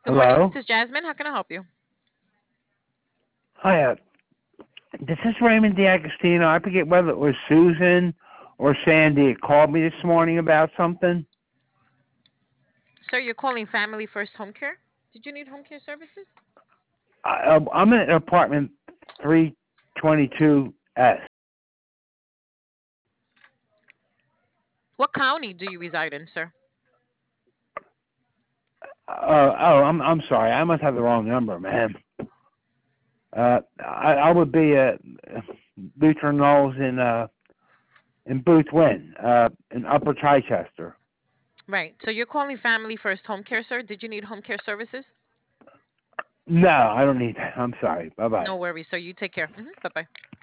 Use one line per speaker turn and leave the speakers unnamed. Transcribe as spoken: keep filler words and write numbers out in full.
Good morning.
Hello?
This is Jasmine. How can I help you?
Hi, uh, this is Raymond D'Agostino. I forget whether it was Susan or Sandy that called me this morning about something.
Sir, you're calling Family First Home Care? Did you need home care services?
I, uh, I'm in apartment three twenty-two S.
What county do you reside in, sir?
Uh, oh, I'm I'm sorry. I must have the wrong number, man. Uh, I, I would be uh, Lutheran Knolls in uh in Booth Wynn, uh, in Upper Chichester.
Right. So you're calling Family First Home Care, sir? Did you need home care services?
No, I don't need that. I'm sorry. Bye bye.
No worries, sir. You take care. Hmm. Bye bye.